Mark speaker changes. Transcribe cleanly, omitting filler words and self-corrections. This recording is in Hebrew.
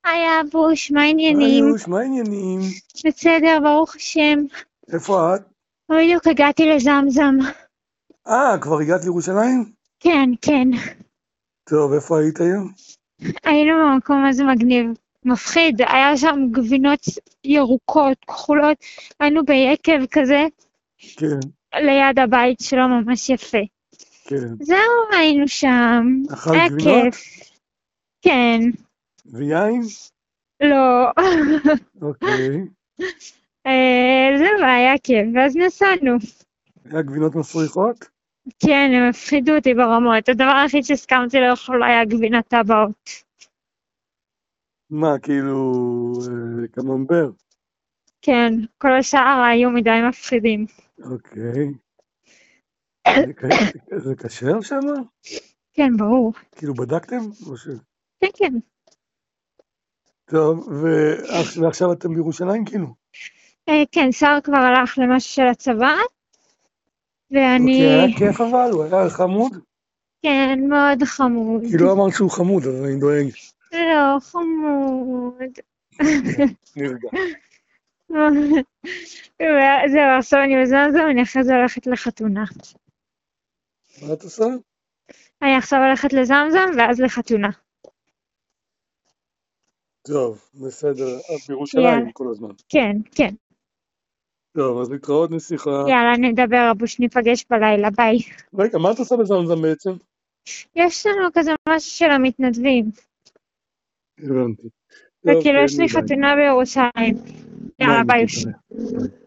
Speaker 1: היי אבוש, מה
Speaker 2: היי
Speaker 1: העניינים?
Speaker 2: יוש, מה העניינים?
Speaker 1: בסדר, ברוך השם.
Speaker 2: איפה את?
Speaker 1: בדיוק הגעתי לזמזם.
Speaker 2: כבר הגעת לירושלים?
Speaker 1: כן, כן.
Speaker 2: טוב, איפה היית היום?
Speaker 1: היינו במקום הזה מגניב. מפחיד, היה שם גבינות ירוקות, כחולות. היינו ביקב כזה,
Speaker 2: כן,
Speaker 1: ליד הבית שלו, ממש יפה.
Speaker 2: כן.
Speaker 1: זהו, היינו שם.
Speaker 2: אכל
Speaker 1: היה
Speaker 2: גבינות?
Speaker 1: כיף. כן,
Speaker 2: ויין?
Speaker 1: לא.
Speaker 2: אוקיי.
Speaker 1: זהו, היה כיף, ואז נסענו.
Speaker 2: היה גבינות מסריחות?
Speaker 1: כן, הם הפחידו אותי ברמות. הדבר היחיד שהסכמתי לאכול היה גבינת טבעות.
Speaker 2: מה, כאילו, קממבר?
Speaker 1: כן, כל השאר היו מדי מפחידים.
Speaker 2: אוקיי. זה כשר שם?
Speaker 1: כן, ברור.
Speaker 2: כאילו, בדקתם?
Speaker 1: כן, כן.
Speaker 2: טוב, ועכשיו אתם בירושלים, כאילו?
Speaker 1: כן, שר כבר הלך למשהו של הצבא,
Speaker 2: אוקיי,
Speaker 1: ואני...
Speaker 2: היה כיף אבל? הוא היה חמוד?
Speaker 1: כן, מאוד חמוד.
Speaker 2: כי לא אמרת שהוא חמוד, אז אני דואג.
Speaker 1: לא, חמוד.
Speaker 2: נרגע.
Speaker 1: זהו, עכשיו אני בזמזם, אני אחרי זה הולכת לחתונה.
Speaker 2: מה את עושה?
Speaker 1: אני עכשיו הולכת לזמזם, ואז לחתונה.
Speaker 2: טוב, בסדר. את
Speaker 1: יאללה.
Speaker 2: בירושלים כל הזמן.
Speaker 1: כן, כן.
Speaker 2: טוב, אז להתראות נסיכה.
Speaker 1: יאללה, נדבר, אבוש, ניפגש בלילה, ביי.
Speaker 2: רגע, מה את עושה בזמזם בעצם?
Speaker 1: יש לנו כזה משהו של המתנדבים.
Speaker 2: הבנתי. טוב,
Speaker 1: וכאילו יש לי
Speaker 2: ביי.
Speaker 1: חתונה בירושלים. יאללה, ביי.
Speaker 2: ביי.